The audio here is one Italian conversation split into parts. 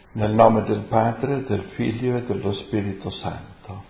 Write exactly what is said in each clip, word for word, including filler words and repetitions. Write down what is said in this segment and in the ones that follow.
Nel nome del Padre, del Figlio e dello Spirito Santo.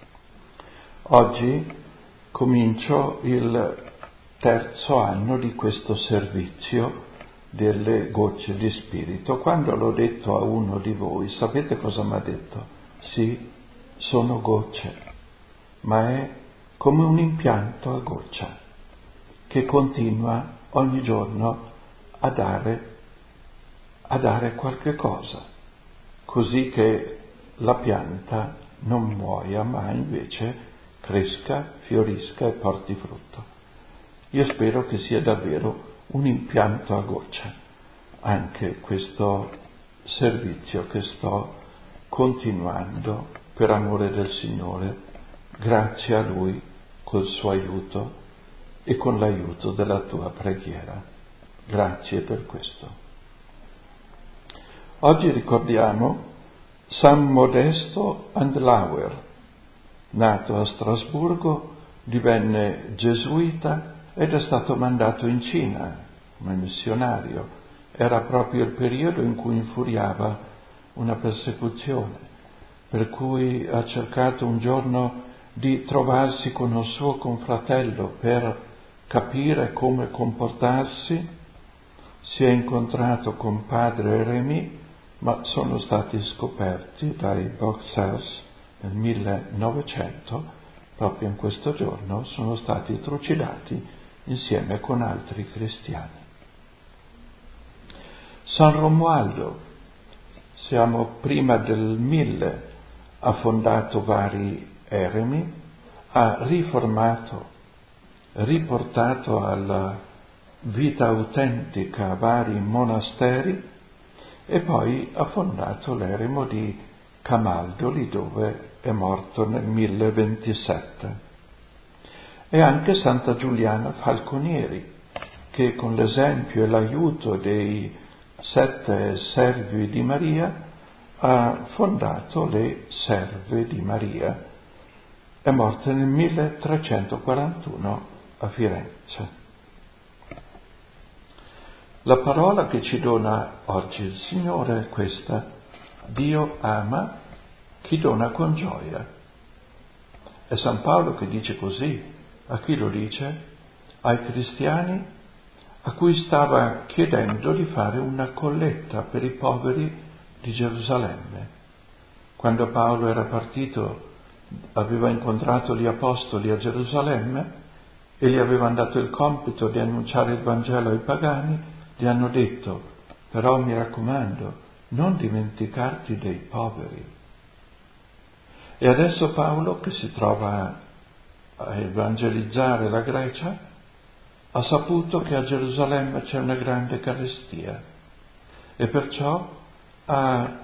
Oggi comincio il terzo anno di questo servizio delle gocce di Spirito. Quando l'ho detto a uno di voi, sapete cosa mi ha detto? Sì, sono gocce, ma è come un impianto a goccia che continua ogni giorno a dare, a dare qualche cosa, così che la pianta non muoia, ma invece cresca, fiorisca e porti frutto. Io spero che sia davvero un impianto a goccia anche questo servizio che sto continuando per amore del Signore, grazie a Lui, col suo aiuto e con l'aiuto della tua preghiera. Grazie per questo. Oggi ricordiamo San Modesto Andlauer, nato a Strasburgo, divenne gesuita ed è stato mandato in Cina come missionario. Era proprio il periodo in cui infuriava una persecuzione, per cui ha cercato un giorno di trovarsi con un suo confratello per capire come comportarsi. Si è incontrato con padre Rémy, ma sono stati scoperti dai Boxers nel millenovecento, proprio in questo giorno sono stati trucidati insieme con altri cristiani. San Romualdo, siamo prima del mille, ha fondato vari eremi, ha riformato, riportato alla vita autentica vari monasteri e poi ha fondato l'eremo di Camaldoli, dove è morto nel milleventisette. E anche Santa Giuliana Falconieri, che con l'esempio e l'aiuto dei sette servi di Maria ha fondato le Serve di Maria. È morta nel milletrecentoquarantuno a Firenze. La parola che ci dona oggi il Signore è questa: Dio ama chi dona con gioia. È San Paolo che dice così. A chi lo dice? Ai cristiani a cui stava chiedendo di fare una colletta per i poveri di Gerusalemme. Quando Paolo era partito, aveva incontrato gli apostoli a Gerusalemme e gli avevano dato il compito di annunciare il Vangelo ai pagani. Gli hanno detto: però mi raccomando, non dimenticarti dei poveri. E adesso Paolo, che si trova a evangelizzare la Grecia, ha saputo che a Gerusalemme c'è una grande carestia e perciò ha,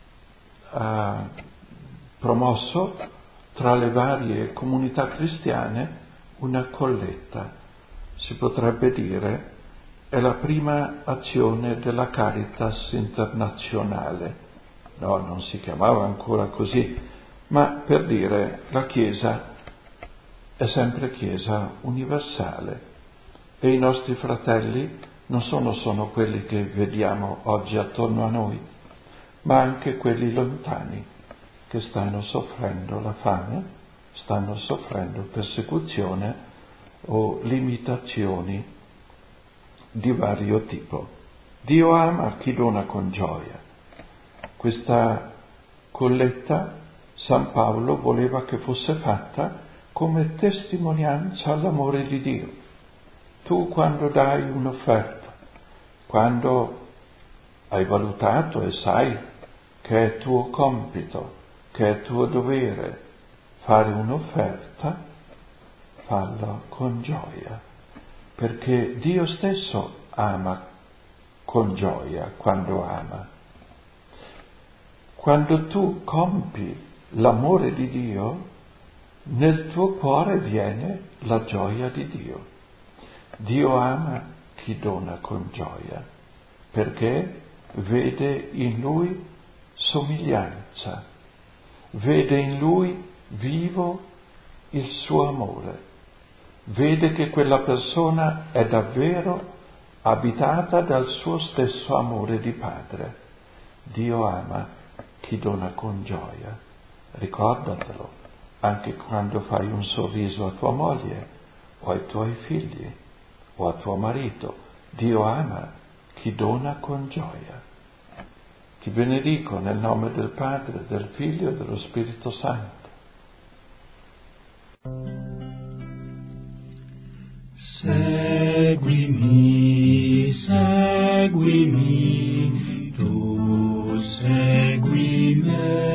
ha promosso tra le varie comunità cristiane una colletta. Si potrebbe dire è la prima azione della Caritas internazionale. No, non si chiamava ancora così, ma per dire la Chiesa è sempre Chiesa universale e i nostri fratelli non sono solo quelli che vediamo oggi attorno a noi, ma anche quelli lontani che stanno soffrendo la fame, stanno soffrendo persecuzione o limitazioni di vario tipo. Dio ama chi dona con gioia. Questa colletta San Paolo voleva che fosse fatta come testimonianza all'amore di Dio. Tu quando dai un'offerta, quando hai valutato e sai che è tuo compito, che è tuo dovere fare un'offerta, falla con gioia, perché Dio stesso ama con gioia quando ama. Quando tu compi l'amore di Dio, nel tuo cuore viene la gioia di Dio. Dio ama chi dona con gioia, perché vede in Lui somiglianza, vede in Lui vivo il suo amore, vede che quella persona è davvero abitata dal suo stesso amore di Padre Dio ama chi dona con gioia. Ricordatelo anche quando fai un sorriso a tua moglie o ai tuoi figli o a tuo marito. Dio ama chi dona con gioia. Ti benedico nel nome del Padre, del Figlio e dello Spirito Santo. Seguimi, seguimi, tu segui me.